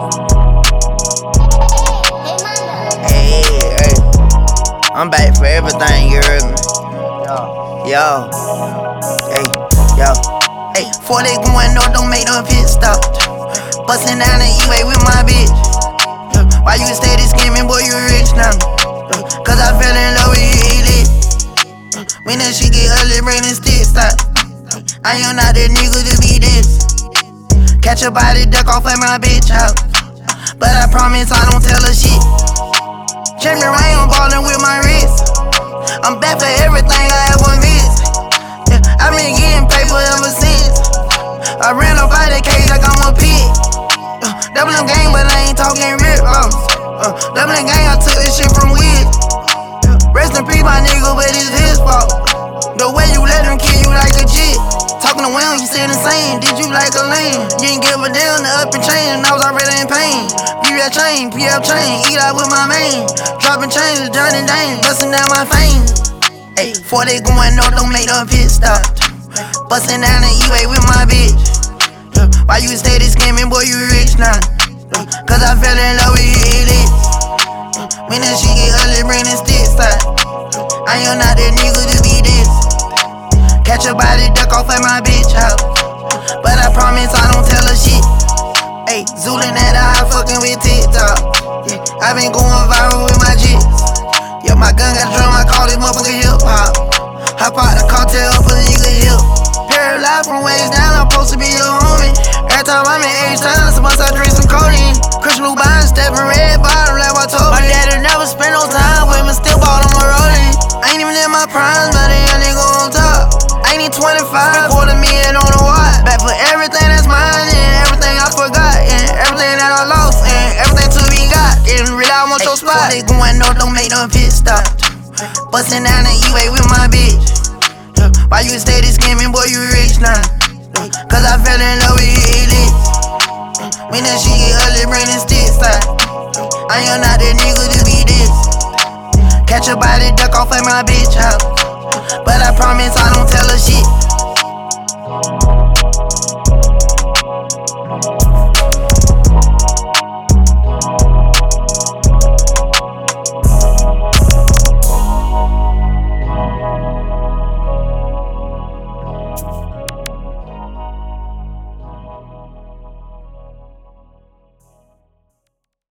Hey, hey, I'm back for everything, you heard me? Yo, hey, yo, hey, 40 going north, don't make no pit stop. Bustin' down the E-way with my bitch. Why you steady skimming, boy, you rich now? Cause I fell in love with you, lit. When that shit get ugly, bring the stick stop. I am not that nigga to be this. Catch a body, duck off at my bitch house. But I promise I don't tell her shit. Champion rain, I'm ballin' with my wrist. I'm back for everything I ever missed. Yeah, I've been getting paper ever since. I ran up out the cage like I'm a pig. Doubling gang, but I ain't talking rip. Doubling gang, I took this shit from Wiz. Rest in peace, my nigga, but it's his fault. The way you let him kill you like a jit. Talking to Will, you said the same. Did you like a lane? You didn't give a damn, the up and chain, and I was already in pain. PF chain, eat out with my main. Dropping chains, Johnny Dane, busting down my fame. Ayy, 40 going north, don't make no pit stop. Busting down the E-way with my bitch. Why you steady skimming, boy, you rich now? Cause I fell in love with you, lit. When that shit get ugly, bring the stick stop. I am not that nigga to be this. Catch a body, duck off at my bitch house. But I promise I don't tell her shit. Ayy, zoolin' at the high, fucking with TikTok. Yeah, I been going viral with my jits. Yeah, my gun got a drum, I call this motherfucker hip hop. Hop out the cartel for the nigga hip. Paralyzed from waist down, I'm supposed to be your homie. Every time I'm in H-Town, it's a must I drink some codeine. Christian blue bond, stepping red bottom like I told me. My daddy never spent no time with me, still bought on my rolling. I ain't even in my prime, but a young nigga on top. I ain't 25, $250,000 on the watch. Back for everything that's mine and everything I forgot and everything that I lost and everything to be got. And really I want your spot. They going north, don't make no pit stop. Bustin' down the E-way with my bitch. Why you steady skimming, boy, you rich now? Cause I fell in love with you, lit. When that shit get ugly, bring the stick stop. I am not that nigga to be this. Catch a body, duck off at my bitch house. But I promise I don't tell her shit.